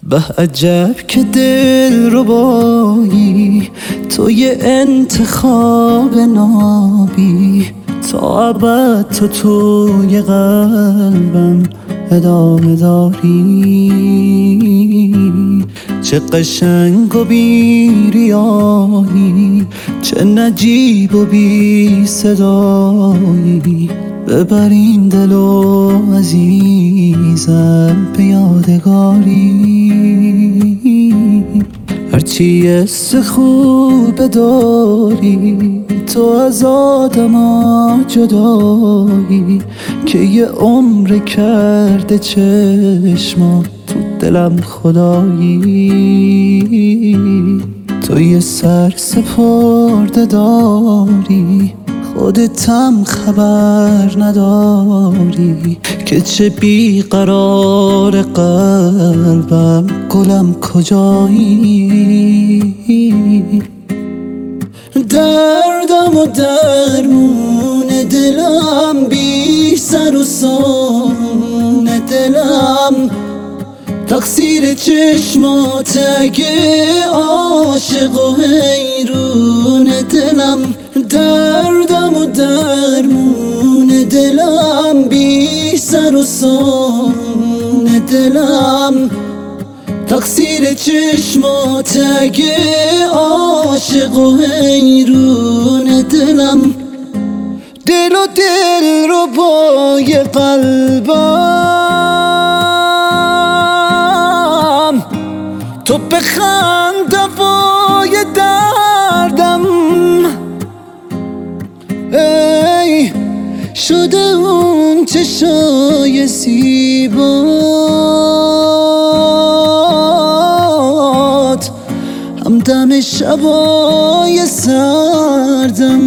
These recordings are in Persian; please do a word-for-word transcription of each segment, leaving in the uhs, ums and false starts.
به عجب که دل ربایی تو یه انتخاب نابی، تا ابد تو توی قلبم ادامه داری. چه قشنگ و بی ریایی، چه نجیب و بی صدایی، ببر این دل و عزیزم به یادگاری. هرچی حس خوب داری تو از آدما جدایی، که یه عمر کرده چشما تو دلم خدایی. تو یه سر سپرده داری خودتم خبر نداری، که چه بیقرار قلبم گلم کجایی. دردم و درمون دلم، بی سر و سامون دلم، تقصیر چشمات اگه عاشق و حیرون دلم. دردم و درمون دلم، بی سر و سامون دلم، تقصیر چشمات اگه عاشق و حیرون دلم. دل و دل رو بای قلبم، تو بخند دوای دردم. ای شده اون چشای زیبات، همدم شبای سردم.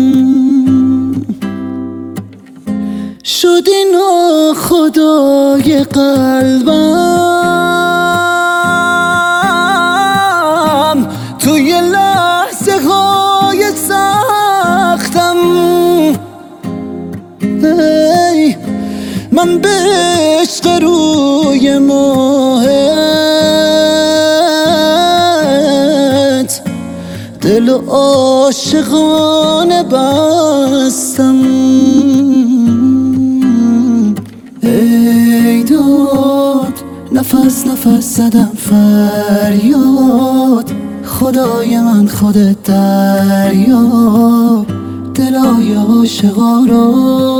شدی ناخدای قلبم، توی لحظه های سختم. ای من به عشق روی ماهت دل و عاشقانه بستم. ای داد نفس نفس زدم فریاد، خدای من خودت دریاب دلای عاشقا رو.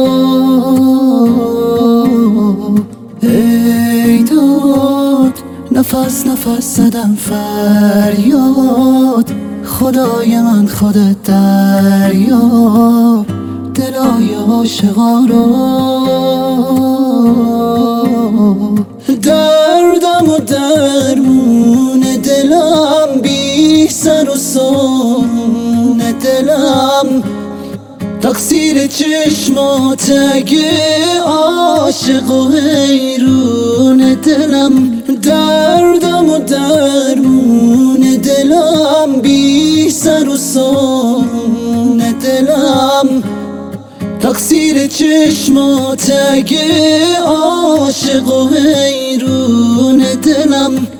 ای داد نفس نفس زدم فریاد، خدای من خودت دریاب دلای عاشقا رو. دردم و درمون دلم، بی سر و سامون دلم، تقصیر چشمات اگه عاشق و حیرون دلم. دردم و درمون دلم، بی سر و سامون دلم، تقصیر چشمات اگه عاشق و حیرون دلم.